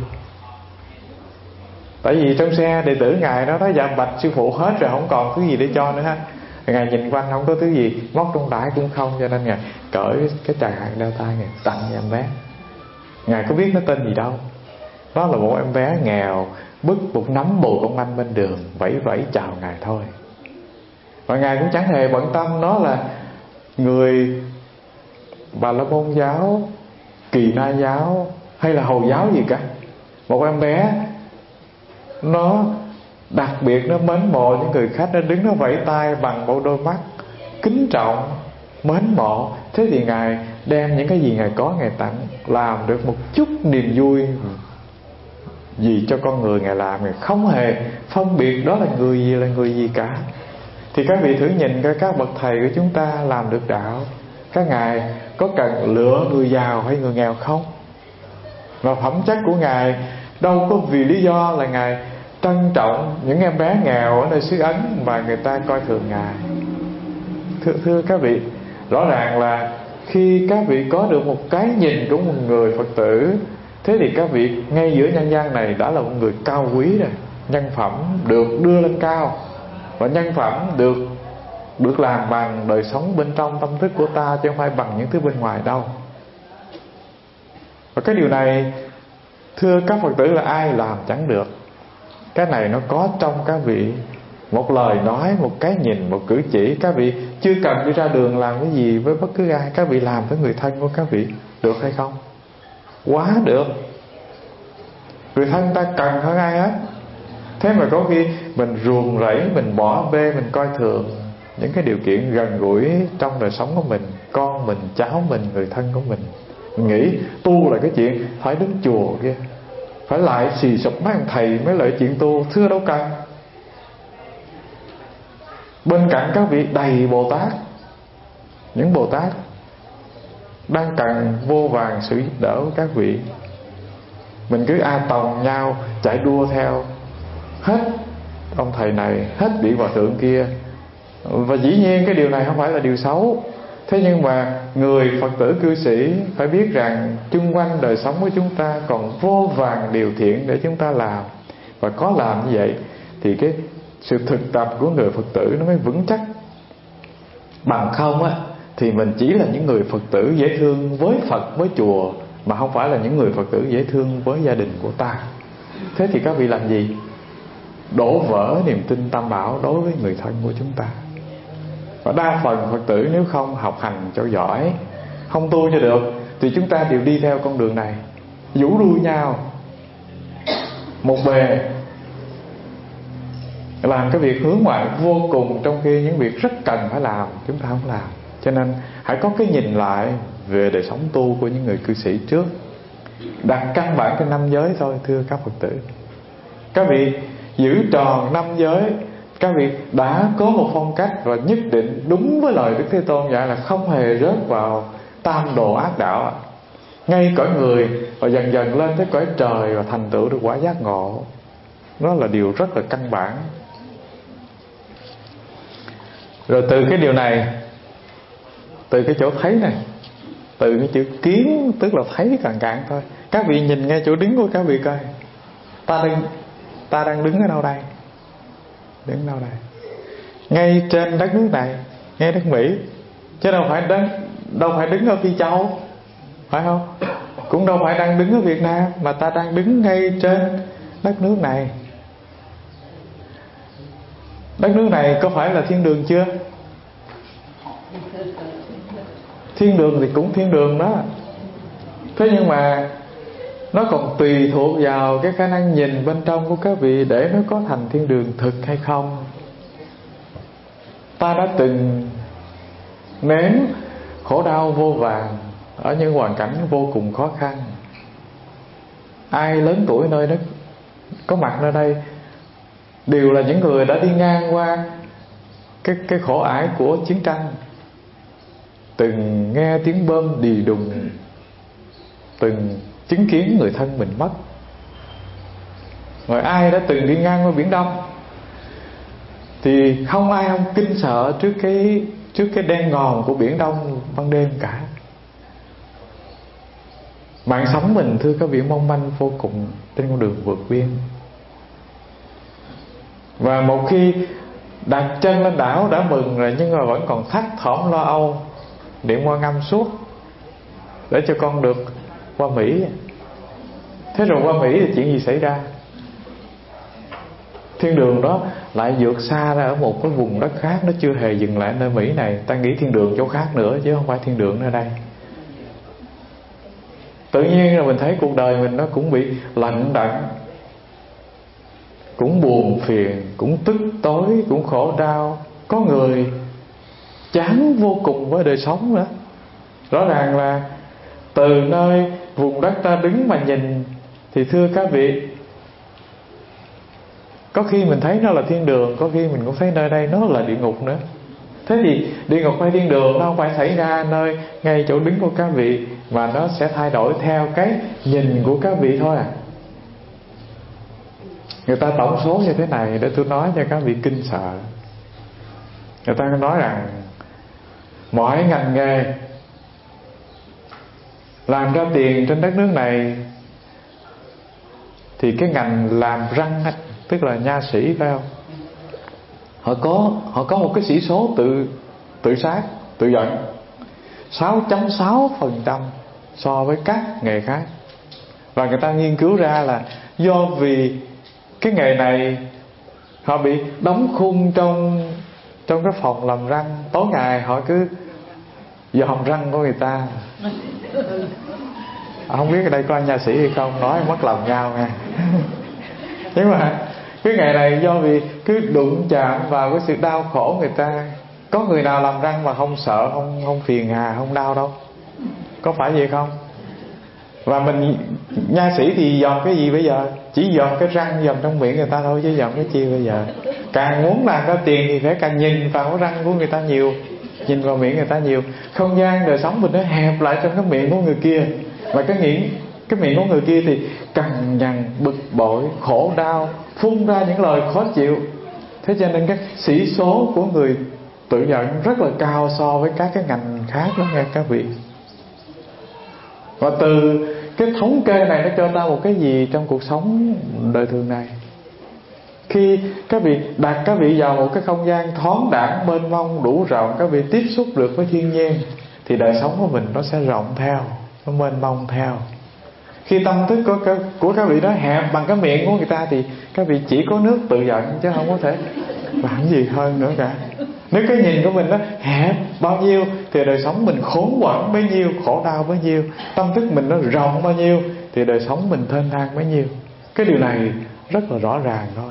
Tại vì trong xe đệ tử Ngài nó nói dạ bạch sư phụ hết rồi, không còn thứ gì để cho nữa ha. Ngài nhìn quanh không có thứ gì, móc trong đãi cũng không, cho nên Ngài cởi cái tràng hạt đeo tay Ngài tặng cho em bé. Ngài có biết nó tên gì đâu, nó là một em bé nghèo bứt một nắm Bồ Công Anh bên đường, vẫy vẫy chào Ngài thôi. Và Ngài cũng chẳng hề bận tâm nó là người Bà La Môn giáo, Kỳ Na giáo hay là Hồi giáo gì cả. Một em bé nó đặc biệt, nó mến mộ những người khách, nó đứng nó vẫy tay bằng một đôi mắt kính trọng, mến mộ. Thế thì Ngài đem những cái gì Ngài có Ngài tặng, làm được một chút niềm vui gì cho con người Ngài làm, Ngài không hề phân biệt đó là người gì cả. Thì các vị thử nhìn coi các bậc thầy của chúng ta làm được đạo, các Ngài có cần lựa người giàu hay người nghèo không? Và phẩm chất của Ngài đâu có vì lý do là Ngài trân trọng những em bé nghèo ở nơi xứ Ấn mà người ta coi thường Ngài. Thưa các vị, rõ ràng là khi các vị có được một cái nhìn của một người Phật tử, thế thì các vị ngay giữa nhân gian này đã là một người cao quý rồi. Nhân phẩm được đưa lên cao, và nhân phẩm được làm bằng đời sống bên trong tâm thức của ta, chứ không phải bằng những thứ bên ngoài đâu. Và cái điều này thưa các Phật tử là ai làm chẳng được. Cái này nó có trong các vị. Một lời nói, một cái nhìn, một cử chỉ. Các vị chưa cần đi ra đường làm cái gì với bất cứ ai, các vị làm với người thân của các vị được hay không? Quá được. Người thân ta cần hơn ai hết. Thế mà có khi mình ruồng rẫy, mình bỏ bê, mình coi thường những cái điều kiện gần gũi trong đời sống của mình, con mình, cháu mình, người thân của mình. Mình nghĩ tu là cái chuyện phải đến chùa kia, phải lại xì sụp mấy ông thầy mới lại chuyện tu. Thưa đâu cần. Bên cạnh các vị đầy Bồ Tát, những Bồ Tát đang cần vô vàn sự giúp đỡ của các vị. Mình cứ a tòng nhau chạy đua theo hết ông thầy này, hết vị hòa thượng kia. Và dĩ nhiên cái điều này không phải là điều xấu. Thế nhưng mà người Phật tử cư sĩ phải biết rằng chung quanh đời sống của chúng ta còn vô vàn điều thiện để chúng ta làm. Và có làm như vậy thì cái sự thực tập của người Phật tử nó mới vững chắc. Bằng không á thì mình chỉ là những người Phật tử dễ thương với Phật, với chùa, mà không phải là những người Phật tử dễ thương với gia đình của ta. Thế thì các vị làm gì? Đổ vỡ niềm tin Tam Bảo đối với người thân của chúng ta. Và đa phần Phật tử nếu không học hành cho giỏi, không tu cho được, thì chúng ta đều đi theo con đường này, vũ đuôi nhau một bề, làm cái việc hướng ngoại vô cùng, trong khi những việc rất cần phải làm chúng ta không làm. Cho nên hãy có cái nhìn lại về đời sống tu của những người cư sĩ trước. Đặt căn bản cái 5 giới thôi thưa các Phật tử. Các vị giữ tròn 5 giới, các vị đã có một phong cách và nhất định đúng với lời Đức Thế Tôn dạy là không hề rớt vào tam đồ ác đạo. Ngay cõi người và dần dần lên tới cõi trời và thành tựu được quả giác ngộ. Đó là điều rất là căn bản. Rồi từ cái điều này, từ cái chỗ thấy này, từ cái chữ kiến, tức là thấy cạn cạn thôi. Các vị nhìn ngay chỗ đứng của các vị coi, ta đang đứng ở đâu đây? Đứng đâu đây? Ngay trên đất nước này, ngay đất Mỹ, chứ đâu phải đứng ở Phi Châu, phải không? Cũng đâu phải đang đứng ở Việt Nam, mà ta đang đứng ngay trên đất nước này. Đất nước này có phải là thiên đường chưa? Thiên đường thì cũng thiên đường đó. Thế nhưng mà nó còn tùy thuộc vào cái khả năng nhìn bên trong của các vị để nó có thành thiên đường thực hay không. Ta đã từng nếm khổ đau vô vàn ở những hoàn cảnh vô cùng khó khăn. Ai lớn tuổi nơi đó có mặt nơi đây đều là những người đã đi ngang qua cái khổ ải của chiến tranh, từng nghe tiếng bom đì đùng, từng chứng kiến người thân mình mất. Rồi ai đã từng đi ngang qua Biển Đông thì không ai không kinh sợ trước cái đen ngòm của Biển Đông ban đêm cả. Mạng sống mình thưa các vị mong manh vô cùng trên con đường vượt biên. Và một khi đặt chân lên đảo đã mừng rồi, nhưng mà vẫn còn thắt thỏm lo âu, niệm Quan Âm suốt để cho con được qua Mỹ. Thế rồi qua Mỹ thì chuyện gì xảy ra? Thiên đường đó lại vượt xa ra ở một cái vùng đất khác, nó chưa hề dừng lại nơi Mỹ này. Ta nghĩ thiên đường chỗ khác nữa chứ không phải thiên đường nơi đây. Tự nhiên là mình thấy cuộc đời mình nó cũng bị lận đận, cũng buồn phiền, cũng tức tối, cũng khổ đau. Có người chán vô cùng với đời sống nữa. Rõ ràng là từ nơi vùng đất ta đứng mà nhìn thì thưa các vị, Có khi mình thấy nó là thiên đường, có khi mình cũng thấy nơi đây nó là địa ngục nữa. Thế thì địa ngục hay thiên đường nó không phải xảy ra nơi ngay chỗ đứng của các vị, mà nó sẽ thay đổi theo cái nhìn của các vị thôi à. Người ta tổng số như thế này để tôi nói cho các vị kinh sợ. Người ta nói rằng mỗi ngành nghề làm ra tiền trên đất nước này thì cái ngành làm răng, tức là nha sĩ, phải không? Họ có một cái sĩ số tự sát, tự giận 6.6% so với các nghề khác. Và người ta nghiên cứu ra là do vì cái nghề này họ bị đóng khung trong cái phòng làm răng, tối ngày họ cứ dòm răng của người ta. Không biết ở đây có anh nha sĩ hay không, nói mất lòng nhau nha. Nhưng mà cái ngày này do vì cứ đụng chạm vào cái sự đau khổ người ta. Có người nào làm răng mà không sợ, không phiền hà, không đau đâu? Có phải vậy không? Và mình nha sĩ thì dòm cái gì bây giờ? Chỉ dòm cái răng dòm trong miệng người ta thôi, chứ dòm cái chi bây giờ? Càng muốn làm ra tiền thì phải càng nhìn vào cái răng của người ta nhiều, nhìn vào miệng người ta nhiều. Không gian đời sống mình nó hẹp lại trong cái miệng của người kia. Và cái miệng của người kia thì cằn nhằn, bực bội, khổ đau, phun ra những lời khó chịu. Thế cho nên cái sĩ số của người tự giận rất là cao so với các cái ngành khác đó nghe các vị. Và từ cái thống kê này nó cho ta một cái gì trong cuộc sống đời thường này? Khi các vị đặt các vị vào một cái không gian thoáng đãng, mênh mông, đủ rộng, các vị tiếp xúc được với thiên nhiên, thì đời sống của mình nó sẽ rộng theo, nó mênh mông theo. Khi tâm thức của các vị đó hẹp bằng cái miệng của người ta thì các vị chỉ có nước tự giận, chứ không có thể làm gì hơn nữa cả. Nếu cái nhìn của mình nó hẹp bao nhiêu thì đời sống mình khốn quẫn bấy nhiêu, khổ đau bấy nhiêu. Tâm thức mình nó rộng bao nhiêu thì đời sống mình thênh thang bấy nhiêu. Cái điều này rất là rõ ràng thôi.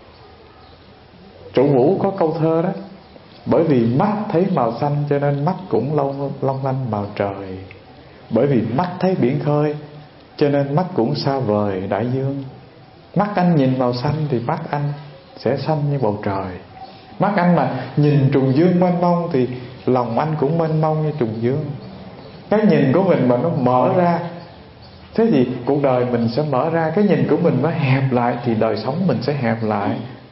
Trụ Vũ có câu thơ đó: bởi vì mắt thấy màu xanh cho nên mắt cũng long lanh màu trời. Bởi vì mắt thấy biển khơi cho nên mắt cũng xa vời đại dương. Mắt anh nhìn màu xanh thì mắt anh sẽ xanh như bầu trời. Mắt anh mà nhìn trùng dương mênh mông thì lòng anh cũng mênh mông như trùng dương. Cái nhìn của mình mà nó mở ra, thế thì cuộc đời mình sẽ mở ra. Cái nhìn của mình nó hẹp lại thì đời sống mình sẽ hẹp lại.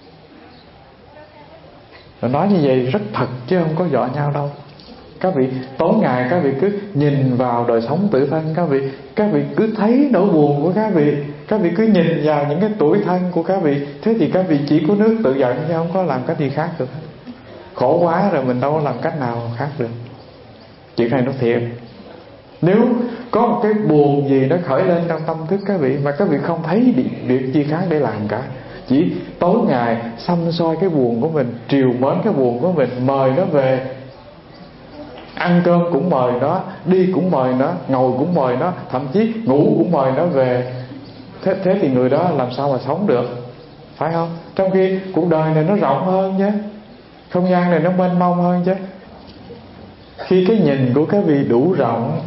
Rồi nói như vậy rất thật chứ không có dọa nhau đâu. Các vị tối ngày các vị cứ nhìn vào đời sống tự thân các vị cứ thấy nỗi buồn của các vị cứ nhìn vào những cái tuổi thân của các vị. Thế thì các vị chỉ có nước tự giận chứ không có làm cách gì khác được. Khổ quá rồi mình đâu có làm cách nào khác được. Chuyện này nó thiệt. Nếu có một cái buồn gì nó khởi lên trong tâm thức các vị mà các vị không thấy việc gì khác để làm cả, chỉ tối ngày xăm soi cái buồn của mình, trìu mến cái buồn của mình, mời nó về ăn cơm cũng mời nó, đi cũng mời nó, ngồi cũng mời nó, thậm chí ngủ cũng mời nó về. Thế thì người đó làm sao mà sống được, phải không? Trong khi cuộc đời này nó rộng hơn chứ, không gian này nó mênh mông hơn chứ. Khi cái nhìn của các vị đủ rộng,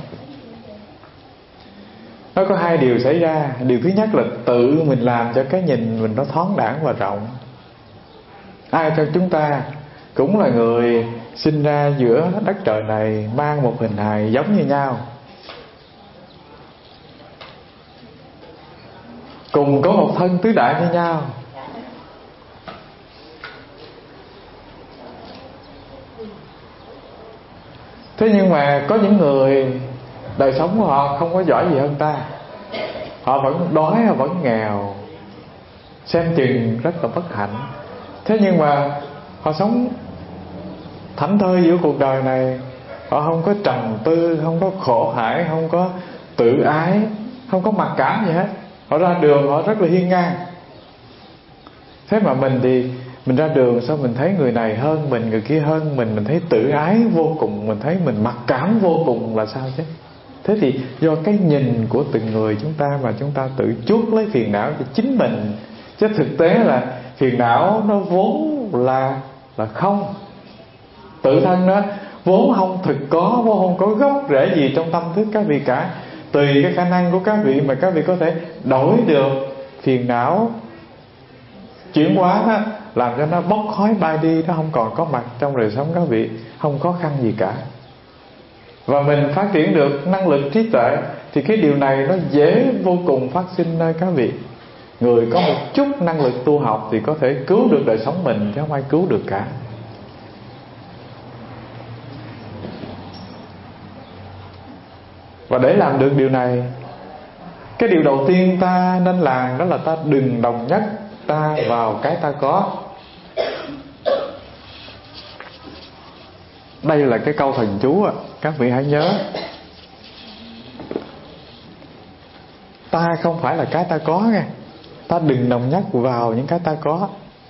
nó có hai điều xảy ra. Điều thứ nhất là tự mình làm cho cái nhìn mình nó thoáng đãng và rộng. Ai trong chúng ta cũng là người sinh ra giữa đất trời này, mang một hình hài giống như nhau, cùng có một thân tứ đại như nhau. Thế nhưng mà có những người đời sống của họ không có giỏi gì hơn ta. Họ vẫn đói, họ vẫn nghèo, xem chừng rất là bất hạnh. Thế nhưng mà họ sống thảnh thơi giữa cuộc đời này. Họ không có trầm tư, không có khổ hải, không có tự ái, không có mặc cảm gì hết. Họ ra đường họ rất là hiên ngang. Thế mà mình thì mình ra đường sao mình thấy người này hơn mình, người kia hơn mình thấy tự ái vô cùng, mình thấy mình mặc cảm vô cùng là sao chứ? Thế thì do cái nhìn của từng người chúng ta mà chúng ta tự chuốc lấy phiền não cho chính mình. Chứ thực tế là phiền não nó vốn là không. Tự thân nó vốn không thực có, vốn không có gốc rễ gì trong tâm thức các vị cả. Tùy cái khả năng của các vị mà các vị có thể đổi được phiền não chuyển hóa đó, làm cho nó bốc khói bay đi, nó không còn có mặt trong đời sống các vị, không khó khăn gì cả. Và mình phát triển được năng lực trí tuệ thì cái điều này nó dễ vô cùng phát sinh nơi các vị. Người có một chút năng lực tu học thì có thể cứu được đời sống mình, chứ không ai cứu được cả. Và để làm được điều này, cái điều đầu tiên ta nên làm đó là ta đừng đồng nhất ta vào cái ta có. Đây là cái câu thần chú à, các vị hãy nhớ. Ta không phải là cái ta có nghe. Ta đừng đồng nhất vào những cái ta có.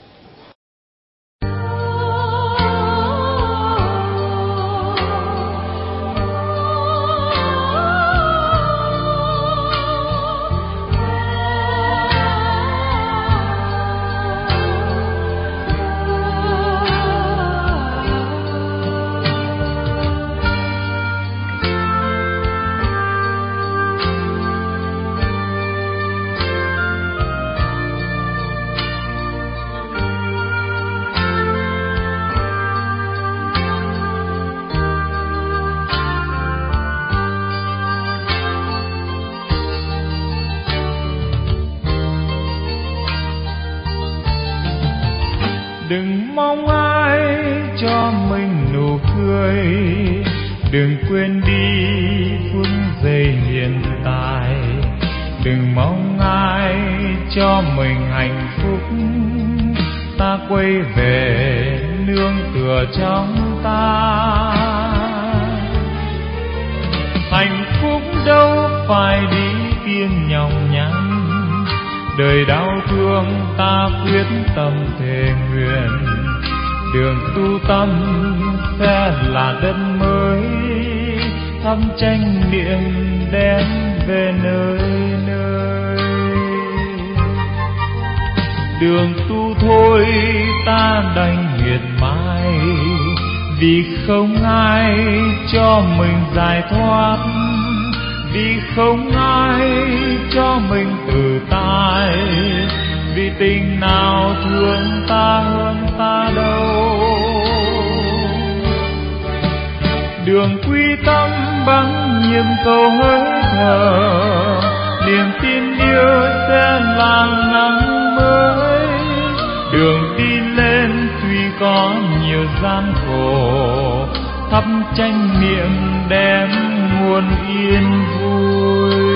Đừng mong ai cho mình nụ cười, đừng quên đi phút giây hiện tại. Đừng mong ai cho mình hạnh phúc, ta quay về nương tựa trong ta. Hạnh phúc đâu phải đi tiên nhọc nhằn, đời đau thương ta quyết tâm thề nguyện. Đường tu tâm sẽ là đất mới, thăm tranh niệm đem về nơi nơi. Đường tu thôi ta đành miệt mài, vì không ai cho mình giải thoát, vì không ai cho mình tự tại. Vì tình nào thương ta hơn ta đâu. Đường quy tâm bằng nhiệm cầu hơi thở, niềm tin yêu sẽ là nắng mới. Đường đi lên tuy có nhiều gian khổ, thắp tranh niệm đem muôn yên vui.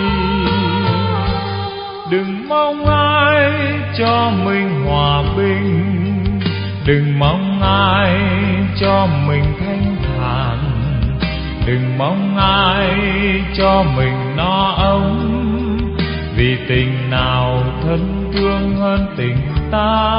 Đừng mong ai cho mình hòa bình, đừng mong ai cho mình thanh thản, đừng mong ai cho mình no ấm. Vì tình nào thân thương hơn tình ta.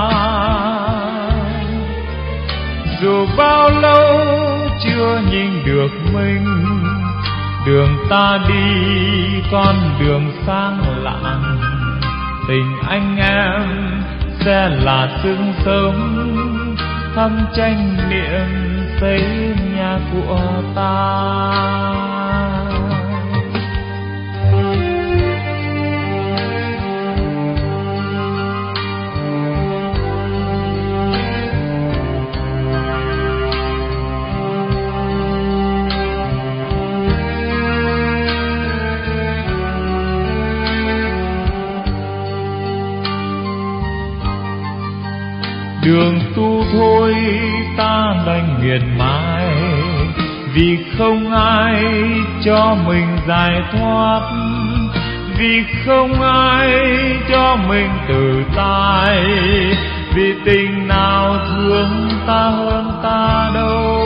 Dù bao lâu chưa nhìn được mình, đường ta đi con đường sang lặng. Tình anh em sẽ là xương sống, thăm tranh niệm xây nhà của ta. Đường tu thôi ta đành miệt mài, vì không ai cho mình giải thoát, vì không ai cho mình tự tại. Vì tình nào thương ta hơn ta đâu.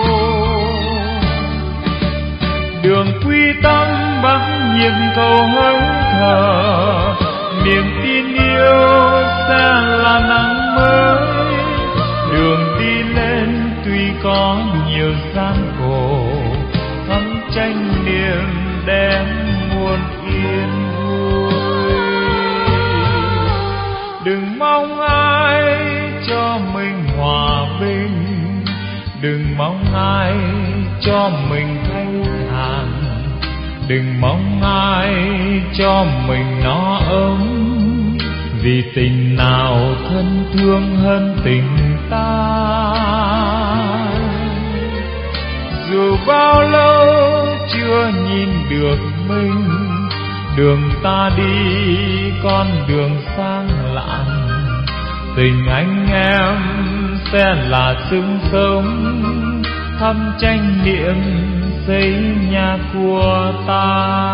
Đường quy tâm bằng nhiệm cầu hơi thở, niềm tin yêu sẽ là nắng mới. Đường đi lên tuy có nhiều gian khổ, thắm tranh niềm đem muôn yên vui. Đừng mong ai cho mình hòa bình, đừng mong ai cho mình thanh thản, đừng mong ai cho mình no ấm. vì tình nào thân thương hơn tình ta. Dù bao lâu chưa nhìn được mình, đường ta đi con đường sang lặng. Tình anh em sẽ là xứng sống, thăm tranh niệm xây nhà của ta.